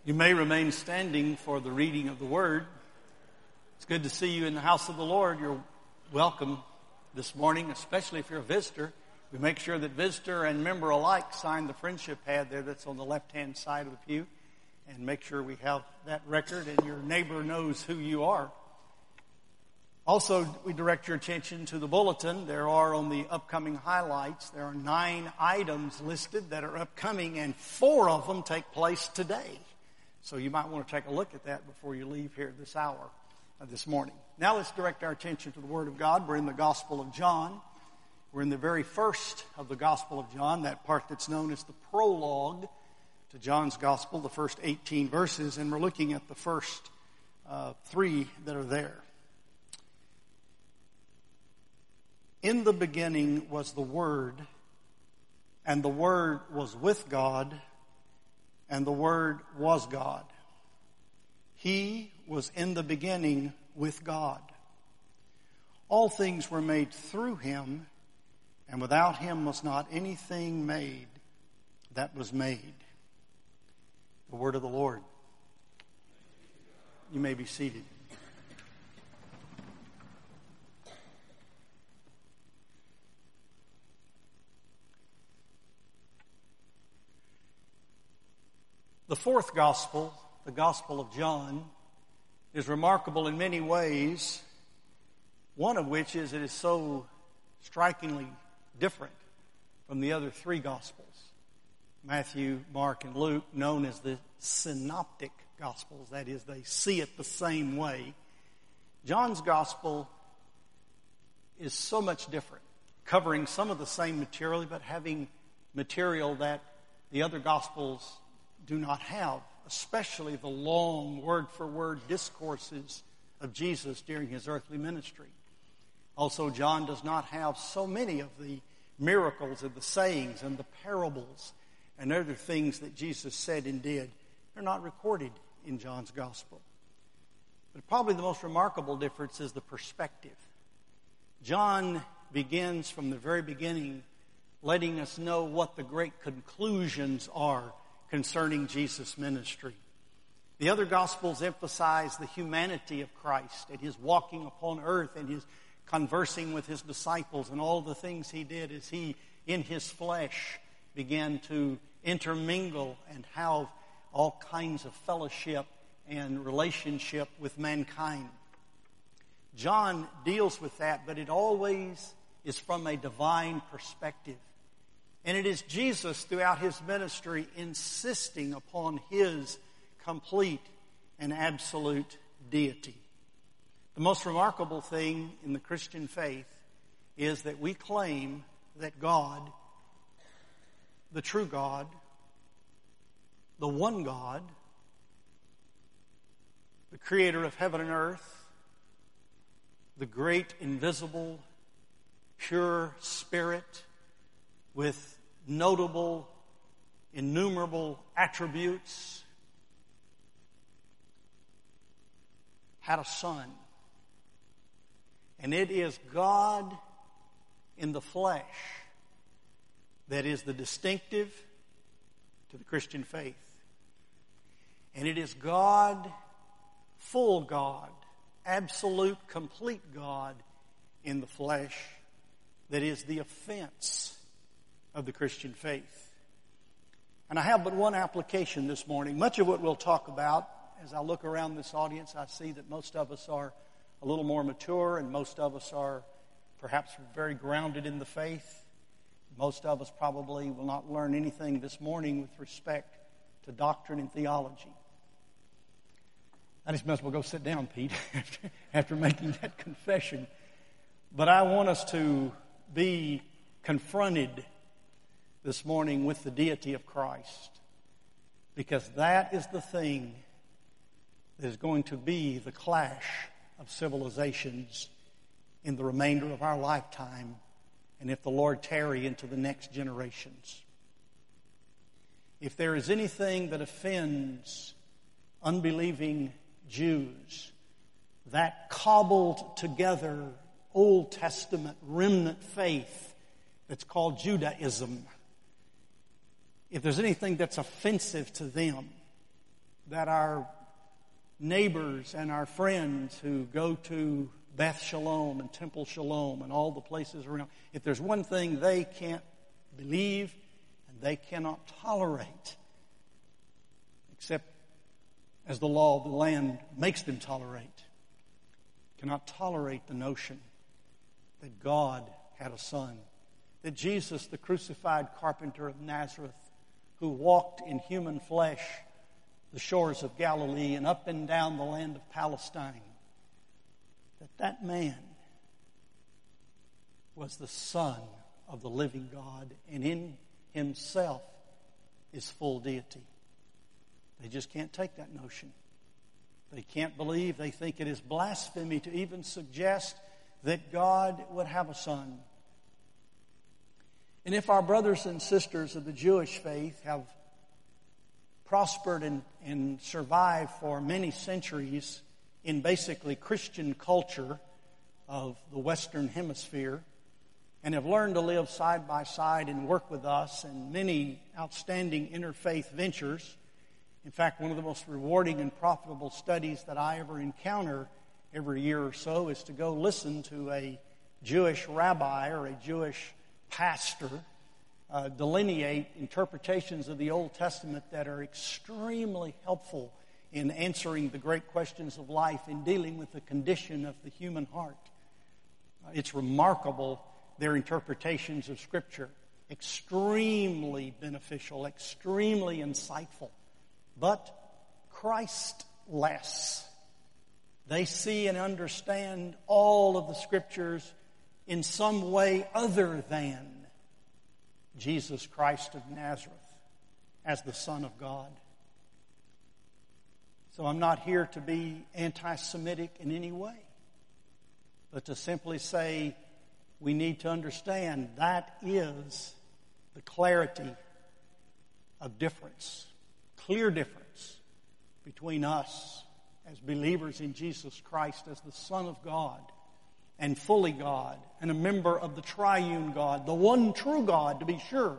You may remain standing for the reading of the Word. It's good to see you in the house of the Lord. You're welcome this morning, especially if you're a visitor. We make sure that visitor and member alike sign the friendship pad there that's on the left-hand side of the pew, and make sure we have that record and your neighbor knows who you are. Also, we direct your attention to the bulletin. There are on the upcoming highlights, there are 9 items listed that are upcoming, and 4 of them take place today. So you might want to take a look at that before you leave here this hour, this morning. Now let's direct our attention to the Word of God. We're in the Gospel of John. We're in the very first of the Gospel of John, that part that's known as the prologue to John's Gospel, the first 18 verses, and we're looking at the first 3 that are there. In the beginning was the Word, and the Word was with God, and the Word was God. He was in the beginning with God. All things were made through Him, and without Him was not anything made that was made. The word of the Lord. You may be seated. The fourth gospel, the Gospel of John, is remarkable in many ways, one of which is it is so strikingly different from the other 3 Gospels, Matthew, Mark, and Luke, known as the synoptic Gospels. That is, they see it the same way. John's Gospel is so much different, covering some of the same material, but having material that the other Gospels do not have, especially the long word-for-word discourses of Jesus during His earthly ministry. Also, John does not have so many of the miracles and the sayings and the parables and other things that Jesus said and did. They're not recorded in John's Gospel. But probably the most remarkable difference is the perspective. John begins from the very beginning letting us know what the great conclusions are concerning Jesus' ministry. The other Gospels emphasize the humanity of Christ and His walking upon earth and His conversing with His disciples and all the things He did as He, in His flesh, began to intermingle and have all kinds of fellowship and relationship with mankind. John deals with that, but it always is from a divine perspective. And it is Jesus throughout His ministry insisting upon His complete and absolute deity. The most remarkable thing in the Christian faith is that we claim that God, the true God, the one God, the creator of heaven and earth, the great, invisible, pure Spirit with notable, innumerable attributes, had a Son. And it is God in the flesh that is the distinctive to the Christian faith. And it is God, full God, absolute, complete God in the flesh that is the offense of the Christian faith. And I have but one application this morning. Much of what we'll talk about, as I look around this audience, I see that most of us are a little more mature and most of us are perhaps very grounded in the faith. Most of us probably will not learn anything this morning with respect to doctrine and theology. I just might as well go sit down, Pete, after making that confession. But I want us to be confronted this morning with the deity of Christ, because that is the thing that is going to be the clash of civilizations in the remainder of our lifetime, and if the Lord tarry, into the next generations. If there is anything that offends unbelieving Jews, that cobbled together Old Testament remnant faith that's called Judaism, if there's anything that's offensive to them, that our neighbors and our friends who go to Beth Shalom and Temple Shalom and all the places around, if there's one thing they can't believe and they cannot tolerate, except as the law of the land makes them tolerate, cannot tolerate the notion that God had a son, that Jesus, the crucified carpenter of Nazareth, who walked in human flesh the shores of Galilee and up and down the land of Palestine, that man was the Son of the living God, and in himself is full deity. They just can't take that notion. They can't believe. They think it is blasphemy to even suggest that God would have a son. And if our brothers and sisters of the Jewish faith have prospered and survived for many centuries in basically Christian culture of the Western Hemisphere, and have learned to live side by side and work with us in many outstanding interfaith ventures. In fact, one of the most rewarding and profitable studies that I ever encounter every year or so is to go listen to a Jewish rabbi or a Jewish pastor delineate interpretations of the Old Testament that are extremely helpful in answering the great questions of life, in dealing with the condition of the human heart. It's remarkable, their interpretations of Scripture. Extremely beneficial, extremely insightful, but Christless. They see and understand all of the Scriptures in some way other than Jesus Christ of Nazareth as the Son of God. So I'm not here to be anti-Semitic in any way, but to simply say we need to understand that is the clarity of difference, clear difference between us as believers in Jesus Christ as the Son of God and fully God and a member of the triune God, the one true God, to be sure.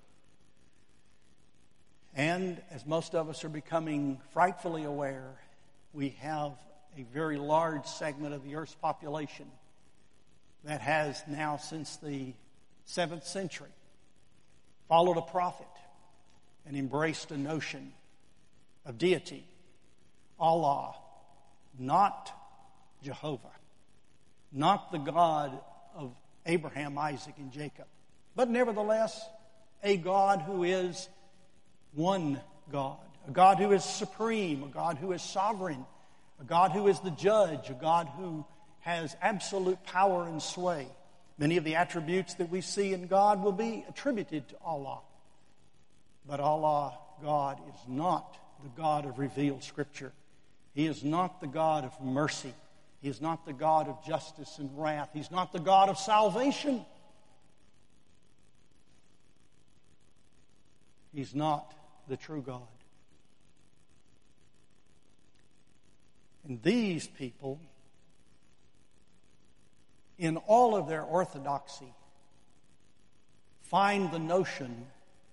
And as most of us are becoming frightfully aware, we have a very large segment of the earth's population that has now, since the 7th century, followed a prophet and embraced a notion of deity. Allah, not Jehovah, not the God of Abraham, Isaac, and Jacob, but nevertheless a God who is one God, a God who is supreme, a God who is sovereign, a God who is the judge, a God who has absolute power and sway. Many of the attributes that we see in God will be attributed to Allah. But Allah, God, is not the God of revealed Scripture. He is not the God of mercy. He is not the God of justice and wrath. He's not the God of salvation. He's not the true God. And these people, in all of their orthodoxy, find the notion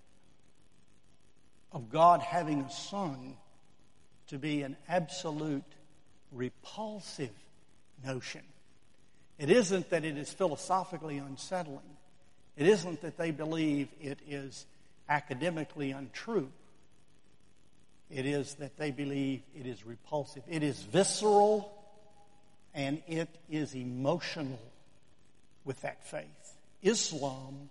of God having a son to be an absolute repulsive notion. It isn't that it is philosophically unsettling. It isn't that they believe it is academically untrue. It is that they believe it is repulsive. It is visceral and it is emotional with that faith. Islam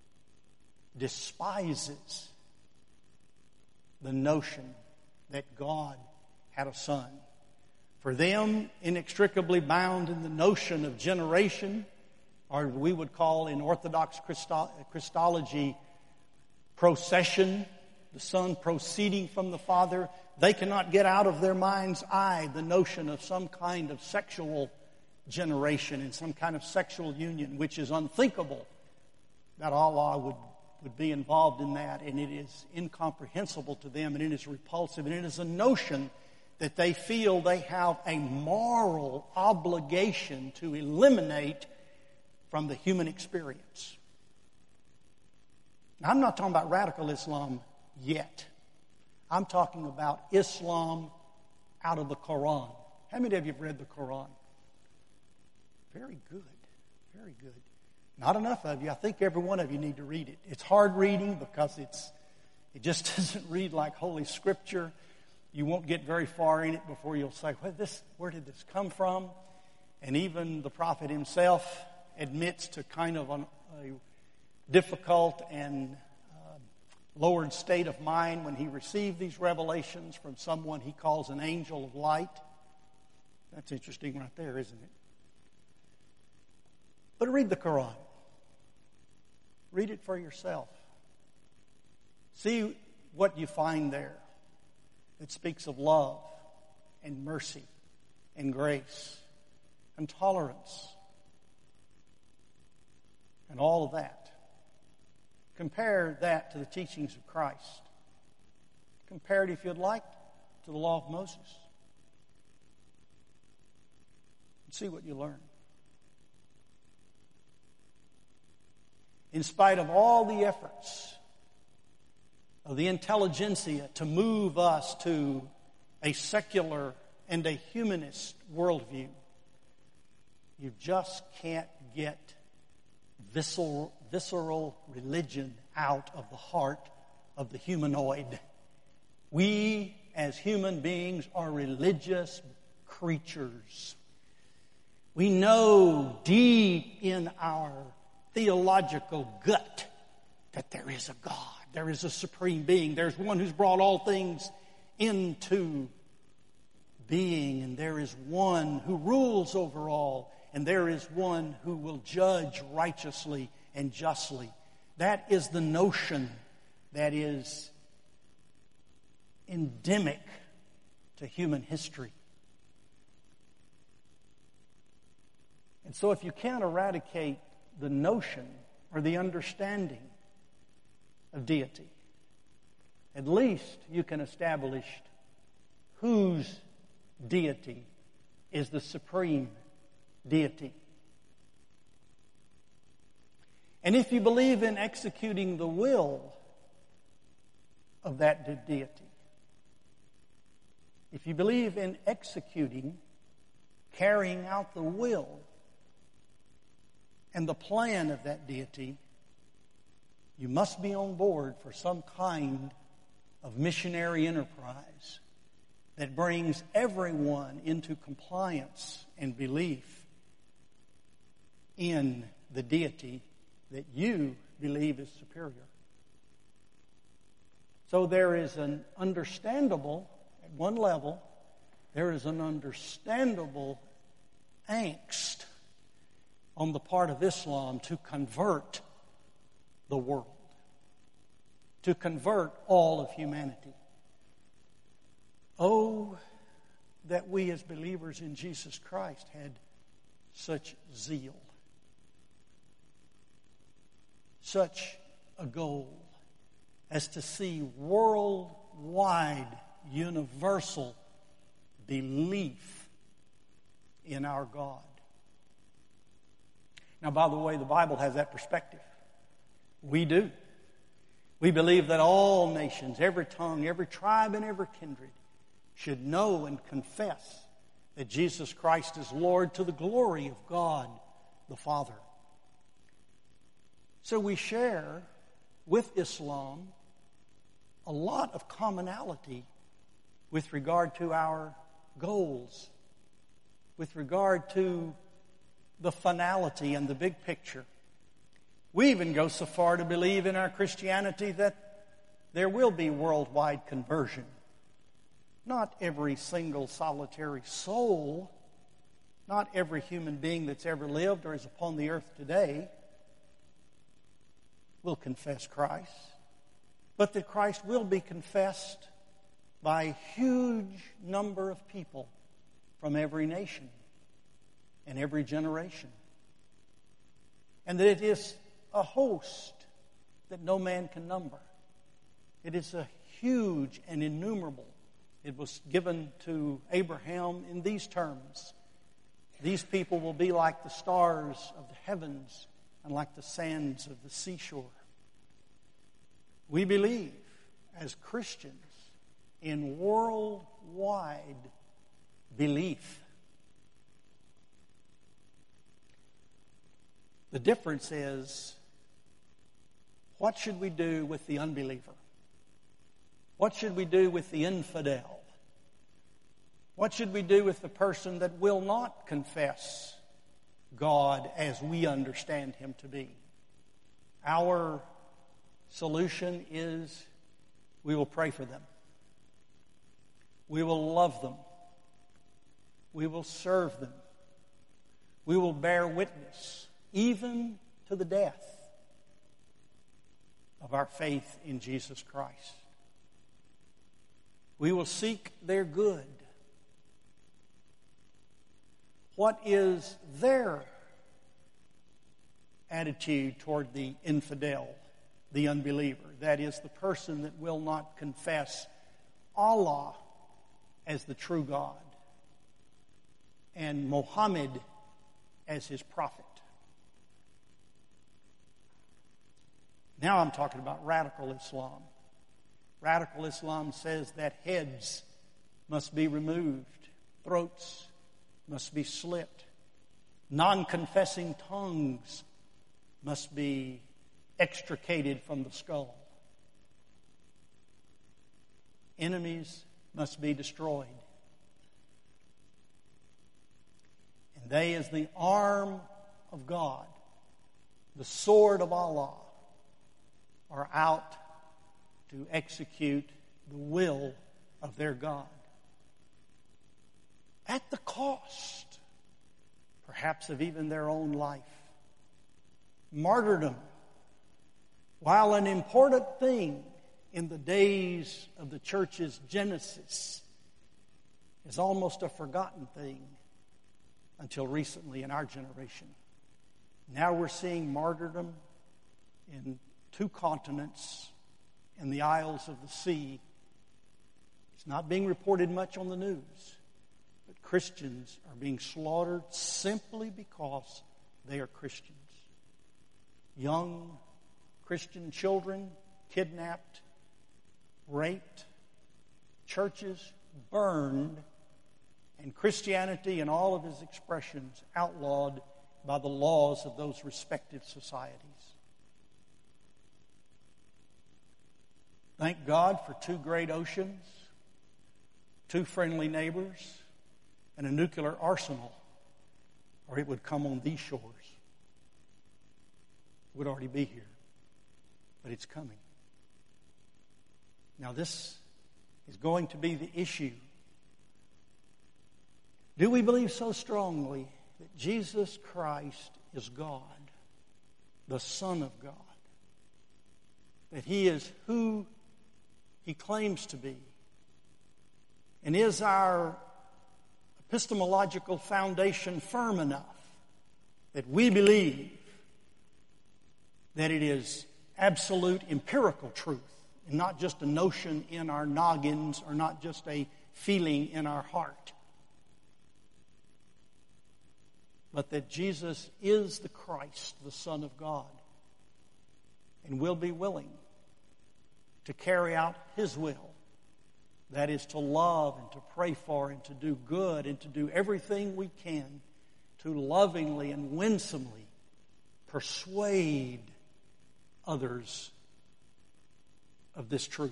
despises the notion that God had a son. For them, inextricably bound in the notion of generation, or we would call in Orthodox Christology procession, the Son proceeding from the Father, they cannot get out of their mind's eye the notion of some kind of sexual generation and some kind of sexual union, which is unthinkable that Allah would be involved in that, and it is incomprehensible to them, and it is repulsive, and it is a notion that they feel they have a moral obligation to eliminate from the human experience. Now, I'm not talking about radical Islam yet. I'm talking about Islam out of the Quran. How many of you have read the Quran? Very good. Very good. Not enough of you. I think every one of you need to read it. It's hard reading because it just doesn't read like Holy Scripture. You won't get very far in it before you'll say, where did this come from? And even the prophet himself admits to kind of a difficult and lowered state of mind when he received these revelations from someone he calls an angel of light. That's interesting right there, isn't it? But read the Quran. Read it for yourself. See what you find there. It speaks of love and mercy and grace and tolerance and all of that. Compare that to the teachings of Christ. Compare it, if you'd like, to the law of Moses. And see what you learn. In spite of all the efforts of the intelligentsia to move us to a secular and a humanist worldview, you just can't get visceral religion out of the heart of the humanoid. We, as human beings, are religious creatures. We know deep in our theological gut that there is a God. There is a supreme being. There's one who's brought all things into being. And there is one who rules over all. And there is one who will judge righteously and justly. That is the notion that is endemic to human history. And so if you can't eradicate the notion or the understanding of deity, at least you can establish whose deity is the supreme deity. And if you believe in executing the will of that deity, if you believe in executing, carrying out the will and the plan of that deity, you must be on board for some kind of missionary enterprise that brings everyone into compliance and belief in the deity that you believe is superior. So there is an understandable, at one level, there is an understandable angst on the part of Islam to convert the world, to convert all of humanity. Oh, that we as believers in Jesus Christ had such zeal, such a goal as to see worldwide, universal belief in our God. Now, by the way, the Bible has that perspective. We do. We believe that all nations, every tongue, every tribe, and every kindred should know and confess that Jesus Christ is Lord to the glory of God the Father. So we share with Islam a lot of commonality with regard to our goals, with regard to the finality and the big picture. We even go so far to believe in our Christianity that there will be worldwide conversion. Not every single solitary soul, not every human being that's ever lived or is upon the earth today will confess Christ, but that Christ will be confessed by a huge number of people from every nation and every generation. And that it is a host that no man can number. It is a huge and innumerable. It was given to Abraham in these terms. These people will be like the stars of the heavens and like the sands of the seashore. We believe as Christians in worldwide belief. The difference is, what should we do with the unbeliever? What should we do with the infidel? What should we do with the person that will not confess God as we understand Him to be? Our solution is we will pray for them. We will love them. We will serve them. We will bear witness, even to the death, of our faith in Jesus Christ. We will seek their good. What is their attitude toward the infidel, the unbeliever? That is, the person that will not confess Allah as the true God and Muhammad as his prophet. Now I'm talking about radical Islam. Radical Islam says that heads must be removed, throats must be slit, non-confessing tongues must be extricated from the skull. Enemies must be destroyed. And they, as the arm of God, the sword of Allah, are out to execute the will of their God. At the cost, perhaps, of even their own life. Martyrdom, while an important thing in the days of the church's genesis, is almost a forgotten thing until recently in our generation. Now we're seeing martyrdom in 2 continents, in the Isles of the Sea. It's not being reported much on the news, but Christians are being slaughtered simply because they are Christians. Young Christian children kidnapped, raped, churches burned, and Christianity in all of its expressions outlawed by the laws of those respective societies. Thank God for 2 great oceans, 2 friendly neighbors, and a nuclear arsenal, or it would come on these shores. It would already be here, but it's coming. Now this is going to be the issue. Do we believe so strongly that Jesus Christ is God, the Son of God, that He is who He claims to be, and is our epistemological foundation firm enough that we believe that it is absolute empirical truth and not just a notion in our noggins or not just a feeling in our heart, but that Jesus is the Christ, the Son of God, and will be willing to carry out His will. That is to love and to pray for and to do good and to do everything we can to lovingly and winsomely persuade others of this truth.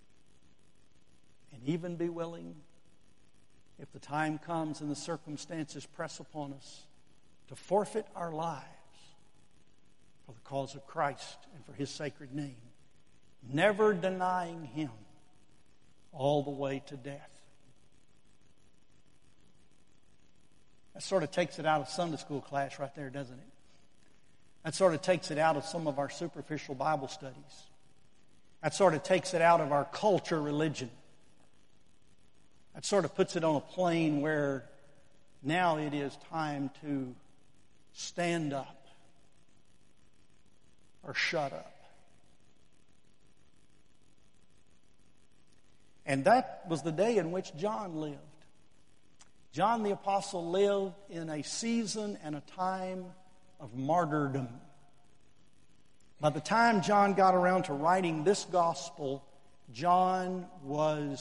And even be willing, if the time comes and the circumstances press upon us, to forfeit our lives for the cause of Christ and for His sacred name, never denying Him all the way to death. That sort of takes it out of Sunday school class right there, doesn't it? That sort of takes it out of some of our superficial Bible studies. That sort of takes it out of our culture religion. That sort of puts it on a plane where now it is time to stand up or shut up. And that was the day in which John lived. John the Apostle lived in a season and a time of martyrdom. By the time John got around to writing this gospel, John was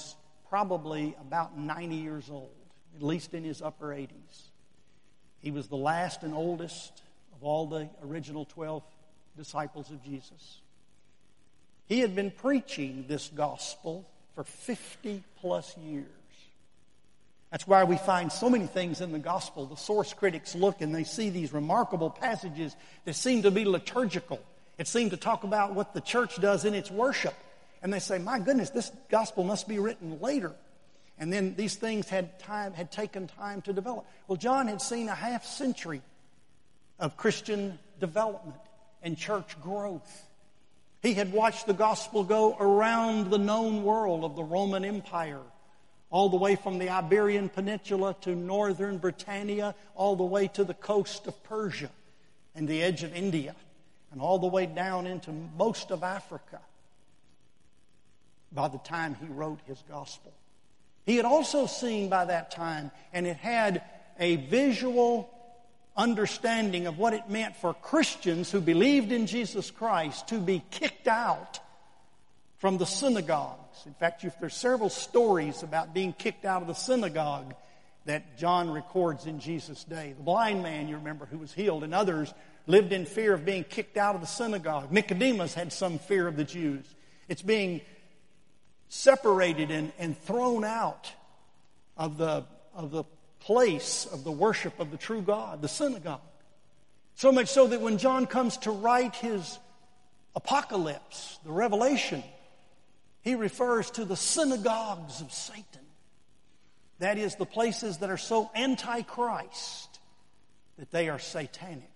probably about 90 years old, at least in his upper 80s. He was the last and oldest of all the original 12 disciples of Jesus. He had been preaching this gospel for 50 plus years. That's why we find so many things in the gospel. The source critics look and they see these remarkable passages that seem to be liturgical. It seemed to talk about what the church does in its worship. And they say, my goodness, this gospel must be written later. And then these things had taken time to develop. Well, John had seen a half century of Christian development and church growth. He had watched the gospel go around the known world of the Roman Empire, all the way from the Iberian Peninsula to northern Britannia, all the way to the coast of Persia and the edge of India, and all the way down into most of Africa by the time he wrote his gospel. He had also seen by that time, and it had a visual understanding of what it meant for Christians who believed in Jesus Christ to be kicked out from the synagogues. In fact, there's several stories about being kicked out of the synagogue that John records in Jesus' day. The blind man, you remember, who was healed, and others lived in fear of being kicked out of the synagogue. Nicodemus had some fear of the Jews. It's being separated and thrown out of the place of the worship of the true God, the synagogue. So much so that when John comes to write his apocalypse, the Revelation, he refers to the synagogues of Satan. That is, the places that are so anti-Christ that they are satanic.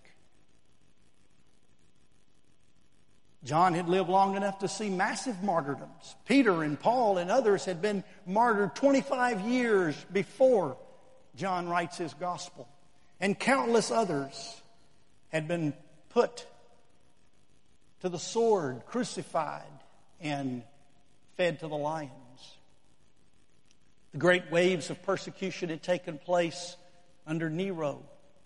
John had lived long enough to see massive martyrdoms. Peter and Paul and others had been martyred 25 years before John writes his gospel. And countless others had been put to the sword, crucified, and fed to the lions. The great waves of persecution had taken place under Nero,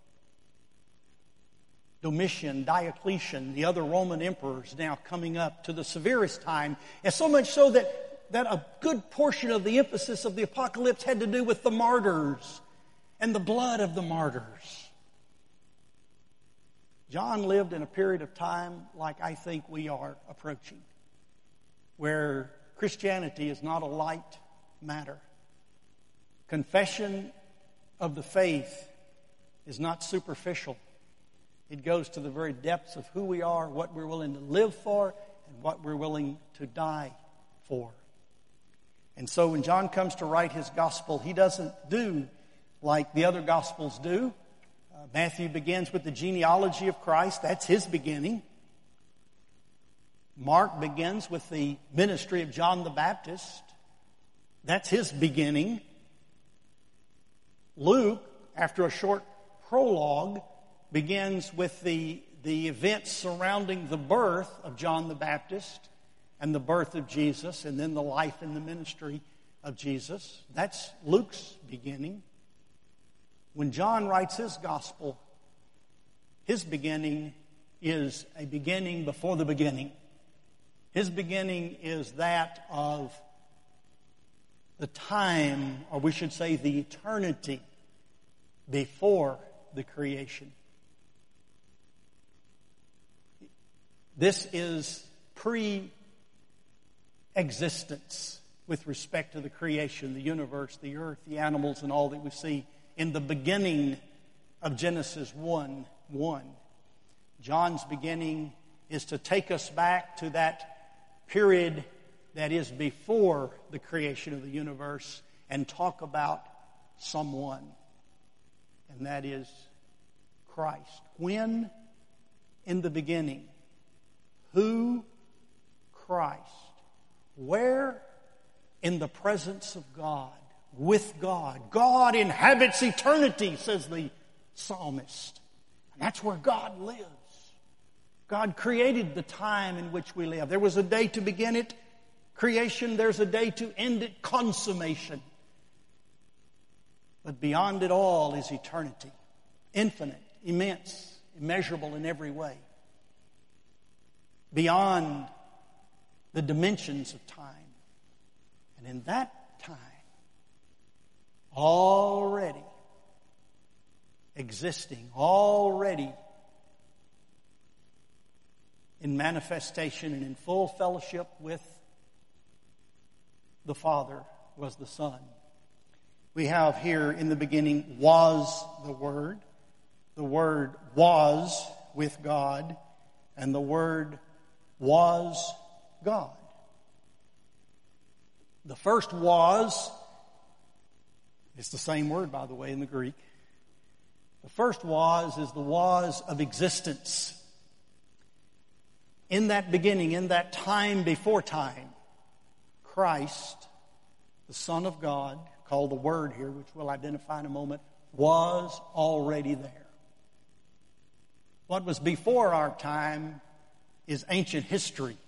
Domitian, Diocletian, the other Roman emperors now coming up to the severest time. And so much so that a good portion of the emphasis of the apocalypse had to do with the martyrs and the blood of the martyrs. John lived in a period of time like I think we are approaching, where Christianity is not a light matter. Confession of the faith is not superficial. It goes to the very depths of who we are, what we're willing to live for, and what we're willing to die for. And so when John comes to write his gospel, he doesn't do like the other gospels do. Matthew begins with the genealogy of Christ. That's his beginning. Mark begins with the ministry of John the Baptist. That's his beginning. Luke, after a short prologue, begins with the events surrounding the birth of John the Baptist and the birth of Jesus, and then the life and the ministry of Jesus. That's Luke's beginning. When John writes his gospel, his beginning is a beginning before the beginning. His beginning is that of the time, or we should say the eternity, before the creation. This is pre-existence with respect to the creation, the universe, the earth, the animals, and all that we see in the beginning of Genesis 1:1. John's beginning is to take us back to that period that is before the creation of the universe and talk about someone, and that is Christ. When? In the beginning. Who? Christ. Where? In the presence of God. With God. God inhabits eternity, says the psalmist. And that's where God lives. God created the time in which we live. There was a day to begin it, creation. There's a day to end it, consummation. But beyond it all is eternity. Infinite, immense, immeasurable in every way. Beyond the dimensions of time. And in that time, already existing, already in manifestation and in full fellowship with the Father was the Son. We have here in the beginning was the Word. The Word was with God, and the Word was God. The first was, it's the same word, by the way, in the Greek. The first was is the was of existence. In that beginning, in that time before time, Christ, the Son of God, called the Word here, which we'll identify in a moment, was already there. What was before our time is ancient history.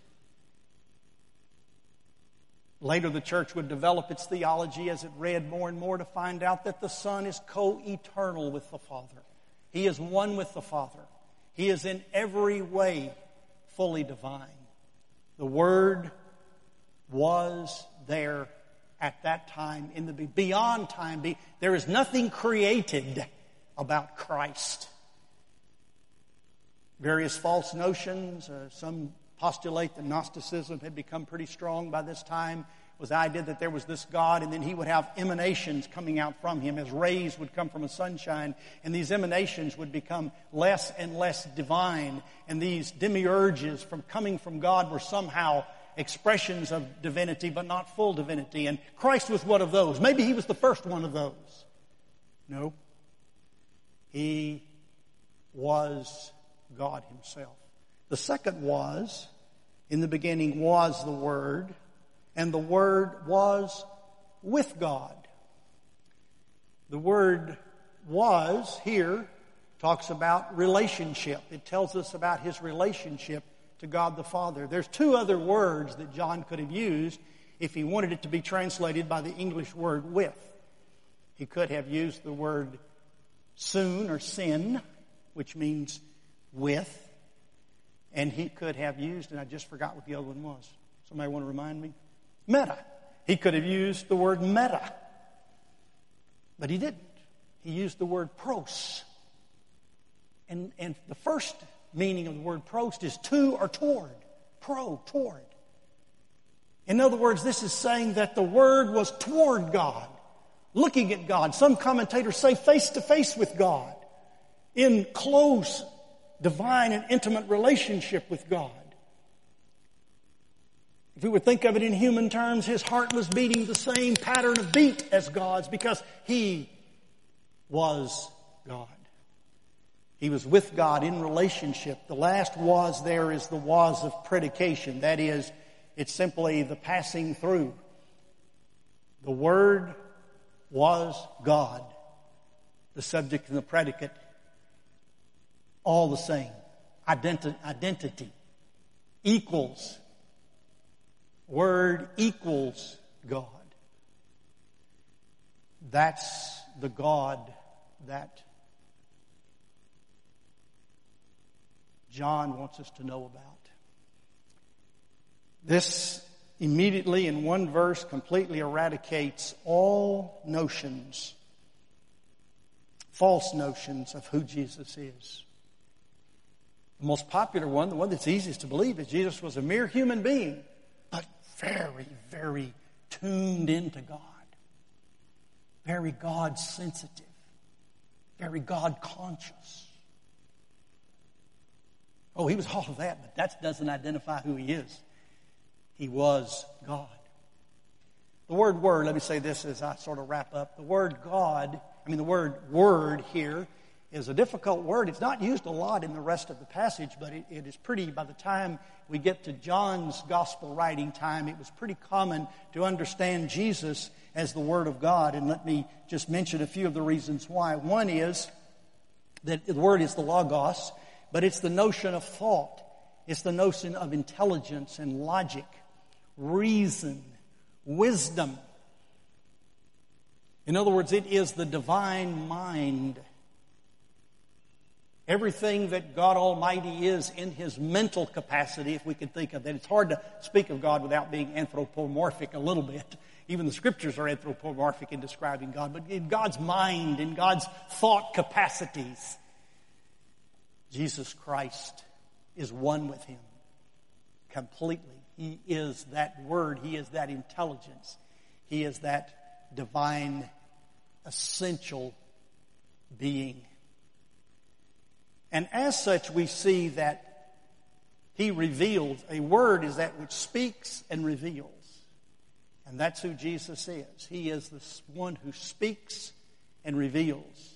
Later, the church would develop its theology as it read more and more to find out that the Son is co-eternal with the Father. He is one with the Father. He is in every way fully divine. The Word was there at that time, in the beyond time. There is nothing created about Christ. Various false notions, some postulate that Gnosticism had become pretty strong by this time, was the idea that there was this God and then He would have emanations coming out from Him as rays would come from a sunshine, and these emanations would become less and less divine, and these demiurges from coming from God were somehow expressions of divinity but not full divinity, and Christ was one of those. Maybe He was the first one of those. No. He was God Himself. The second was, in the beginning was the Word, and the Word was with God. The word was here talks about relationship. It tells us about His relationship to God the Father. There's two other words that John could have used if he wanted it to be translated by the English word with. He could have used the word soon or sin, which means with. And he could have used, and I just forgot what the other one was. Somebody want to remind me? Meta. He could have used the word meta. But he didn't. He used the word pros. And the first meaning of the word pros is to or toward. Toward. In other words, this is saying that the Word was toward God, looking at God. Some commentators say face to face with God, in close divine and intimate relationship with God. If we would think of it in human terms, His heart was beating the same pattern of beat as God's because He was God. He was with God in relationship. The last was there is the was of predication. That is, it's simply the passing through. The Word was God. The subject and the predicate, all the same. Identity equals. Word equals God. That's the God that John wants us to know about. This immediately in one verse completely eradicates all notions, false notions of who Jesus is. The most popular one, the one that's easiest to believe, is Jesus was a mere human being, but very, very tuned into God. Very God-sensitive. Very God-conscious. Oh, He was all of that, but that doesn't identify who He is. He was God. The word word, let me say this as I sort of wrap up. The word God, the word word here is a difficult word. It's not used a lot in the rest of the passage, but it is pretty, by the time we get to John's gospel writing time, it was pretty common to understand Jesus as the Word of God. And let me just mention a few of the reasons why. One is that the word is the logos, but it's the notion of thought. It's the notion of intelligence and logic, reason, wisdom. In other words, it is the divine mind. Everything that God Almighty is in His mental capacity, if we could think of that. It's hard to speak of God without being anthropomorphic a little bit. Even the Scriptures are anthropomorphic in describing God, but in God's mind, in God's thought capacities, Jesus Christ is one with Him completely. He is that Word. He is that intelligence. He is that divine, essential being. And as such, we see that He reveals. A word is that which speaks and reveals. And that's who Jesus is. He is the one who speaks and reveals.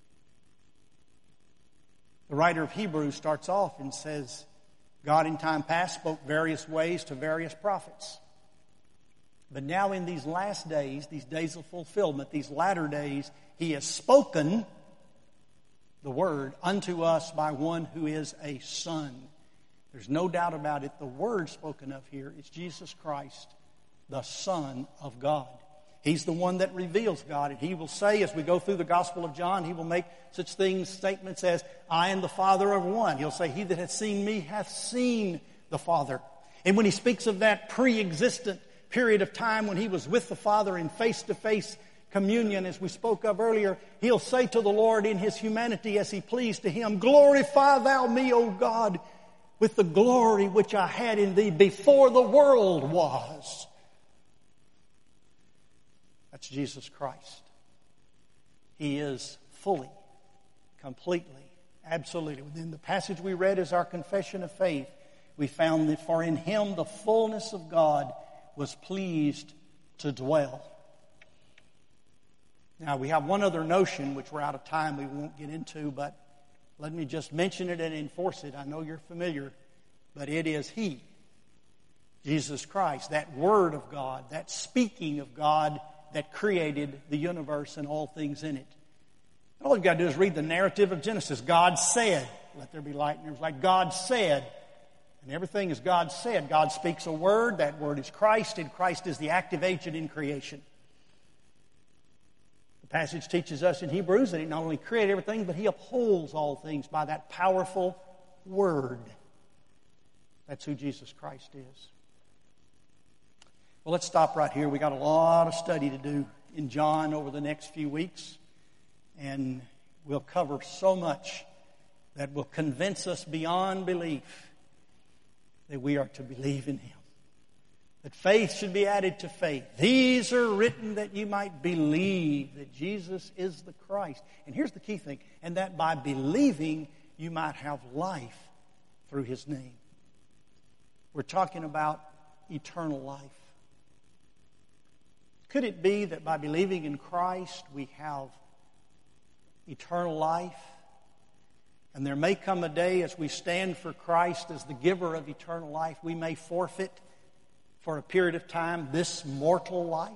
The writer of Hebrews starts off and says, God in time past spoke various ways to various prophets. But now in these last days, these days of fulfillment, these latter days, He has spoken the Word unto us by one who is a Son. There's no doubt about it. The Word spoken of here is Jesus Christ, the Son of God. He's the one that reveals God. And He will say, as we go through the Gospel of John, He will make such statements as, I and the Father are one. He'll say, He that hath seen me hath seen the Father. And when He speaks of that pre-existent period of time when He was with the Father in face-to-face communion, as we spoke of earlier, He'll say to the Lord in His humanity as He pleased to Him, Glorify Thou me, O God, with the glory which I had in Thee before the world was. That's Jesus Christ. He is fully, completely, absolutely. Within the passage we read as our confession of faith, we found that for in Him the fullness of God was pleased to dwell. Now we have one other notion, which we're out of time, we won't get into, but let me just mention it and enforce it. I know you're familiar, but it is He, Jesus Christ, that Word of God, that speaking of God that created the universe and all things in it. All you've got to do is read the narrative of Genesis. God said, let there be light. And it was like God said. And everything is God said. God speaks a word. That word is Christ. And Christ is the active agent in creation. The passage teaches us in Hebrews that He not only created everything, but He upholds all things by that powerful word. That's who Jesus Christ is. Well, let's stop right here. We got a lot of study to do in John over the next few weeks. And we'll cover so much that will convince us beyond belief that we are to believe in Him. That faith should be added to faith. These are written that you might believe that Jesus is the Christ. And here's the key thing. And that by believing you might have life through His name. We're talking about eternal life. Could it be that by believing in Christ we have eternal life? And there may come a day as we stand for Christ as the giver of eternal life, we may forfeit for a period of time this mortal life?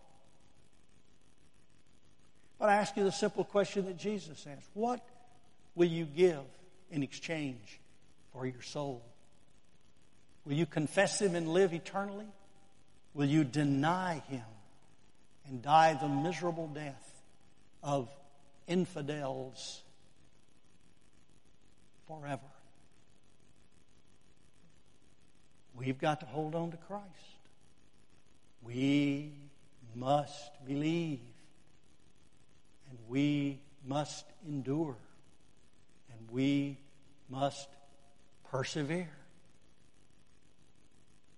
But I ask you the simple question that Jesus asked. What will you give in exchange for your soul? Will you confess Him and live eternally? Will you deny Him and die the miserable death of infidels forever? We've got to hold on to Christ. We must believe, and we must endure, and we must persevere.